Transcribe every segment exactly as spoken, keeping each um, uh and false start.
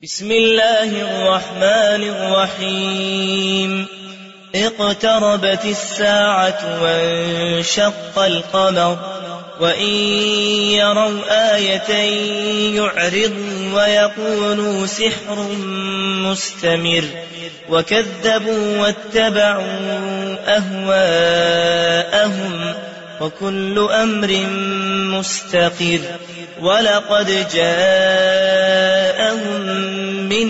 بسم الله الرحمن الرحيم اقتربت الساعة وانشق القمر وإن يروا آية يعرضوا ويقولوا سحر مستمر وكذبوا واتبعوا أهواءهم وكل أمر مستقر ولقد جاءهم من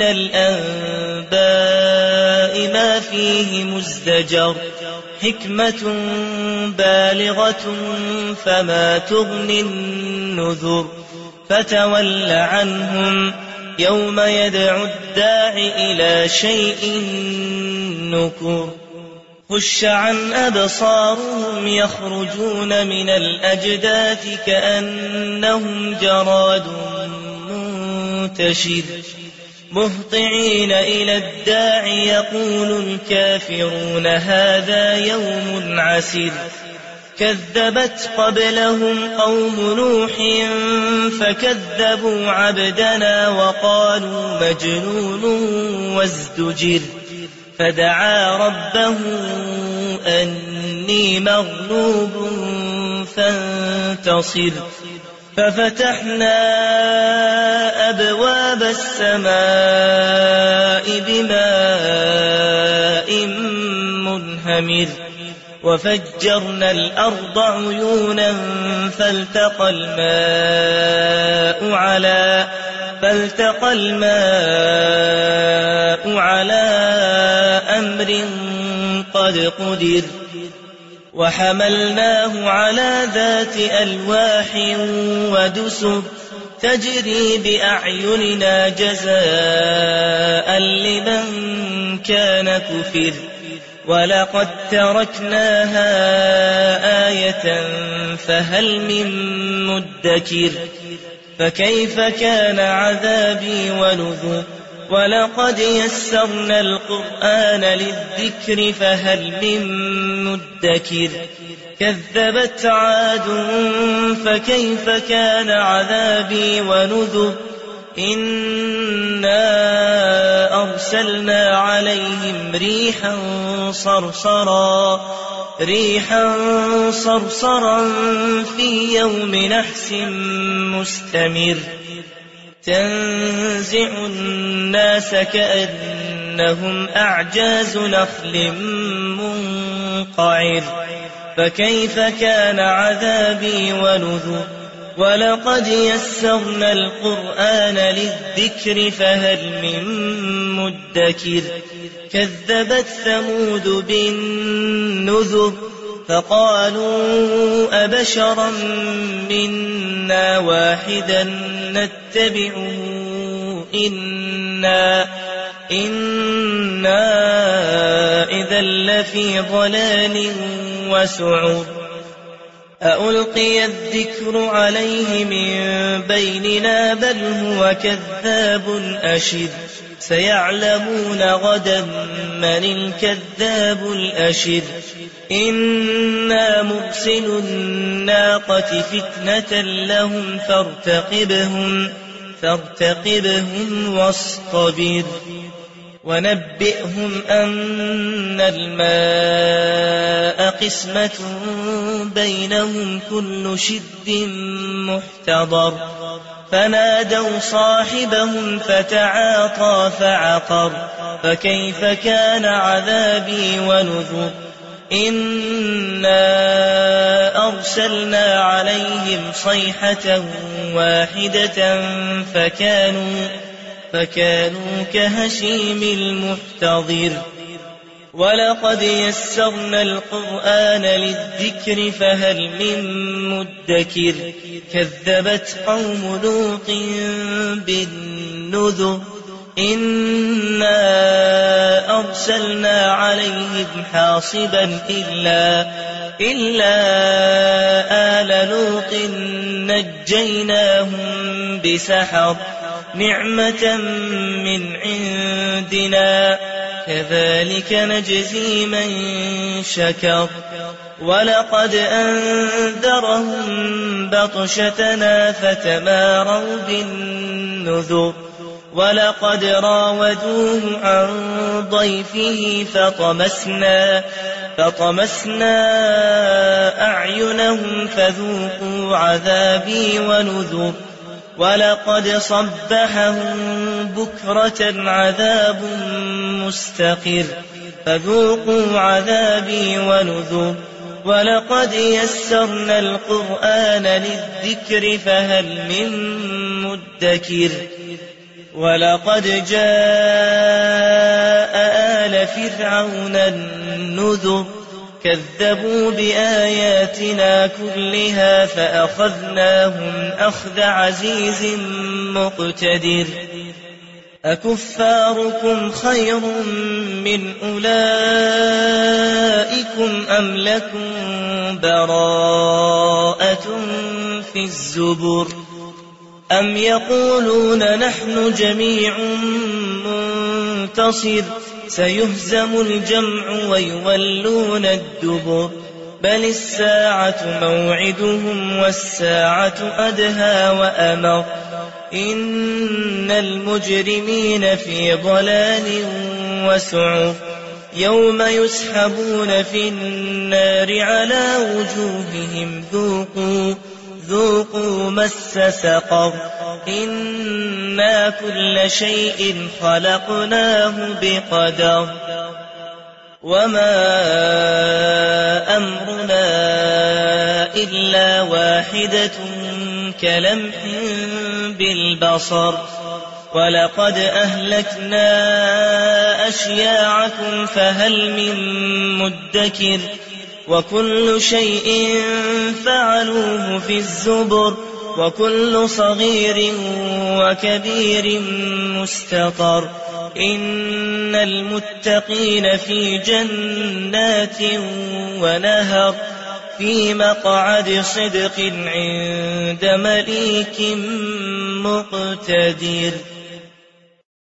الأنباء ما فيه مزدجر حكمة بالغة فما تغني النذر فتول عنهم يوم يدعو الداع إلى شيء نكر خش عن أبصارهم يخرجون من الأجداث كأنهم جراد منتشر مهطعين إلى الداع يقول الكافرون هذا يوم عسر كذبت قبلهم قوم نوح فكذبوا عبدنا وقالوا مجنون وازدجر فدعا ربه أني مغلوب فانتصر ففتحنا أبواب السماء بماء منهمر وفجرنا الأرض عيونا فالتقى الماء على فالتقى الماء على أمر قد قدر وحملناه على ذات ألواح ودسر تجري بأعيننا جزاء لمن كان كفر ولقد تركناها آية فهل من مدكر فكيف كان عذابي ونذر ولقد يسرنا القرآن للذكر فهل من مدكر كذبت عاد فكيف كان عذابي ونذر إنا أرسلنا عليهم ريحا صرصرا ريحا صرصرا في يوم نحس مستمر تنزع الناس كأنهم أعجاز نخل منقعر فكيف كان عذابي ونذر ولقد يسرنا القرآن للذكر فهل من مدكر كذبت ثمود بالنذر فقالوا أبشرا منا واحدا نتبعه إنا إنا إذا لفي ضلال وسعر أألقي الذكر عليه من بيننا بل هو كذاب أشر سيعلمون غدا من الكذاب الأشر إنا مرسل الناقة فتنة لهم فارتقبهم فارتقبهم واصطبر ونبئهم أن الماء قسمة بينهم كل شد محتضر فنادوا صاحبهم فتعاطى فعقر فكيف كان عذابي ونذر إنا أرسلنا عليهم صيحة واحدة فكانوا فكانوا كهشيم المحتضر ولقد يسرنا القرآن للذكر فهل من مدكر كذبت قوم لوط بالنذر إنا أرسلنا عليهم حاصبا إلا إلا آل لوط نجيناهم بسحر نعمة من عندنا كذلك نجزي من شكر ولقد أنذرهم بطشتنا فتماروا بالنذر ولقد راودوه عن ضيفه فطمسنا فطمسنا أعينهم فذوقوا عذابي ونذر ولقد صبحهم بكرة عذاب مستقر فذوقوا عذابي ونذر ولقد يسرنا القرآن للذكر فهل من مدكر ولقد جاء آل فرعون النذر كذبوا بآياتنا كلها فأخذناهم أخذ عزيز مقتدر أكفاركم خير من أولئكم أم لكم براءة في الزبر أم يقولون نحن جميع منتصر سيهزم الجمع ويولون الدبر بل الساعة موعدهم والساعة أدهى وأمر إن المجرمين في ضلال وسعر يوم يسحبون في النار على وجوههم ذوقوا ذوقوا مس سقر إنا كل شيء خلقناه بقدر وما أمرنا إلا واحدة كلمح بالبصر ولقد أهلكنا أشياعكم فهل من مدكر وكل شيء فعلوه في الزبر وكل صغير وكبير مستطر إن المتقين في جنات ونهر في مقعد صدق عند مليك مقتدر.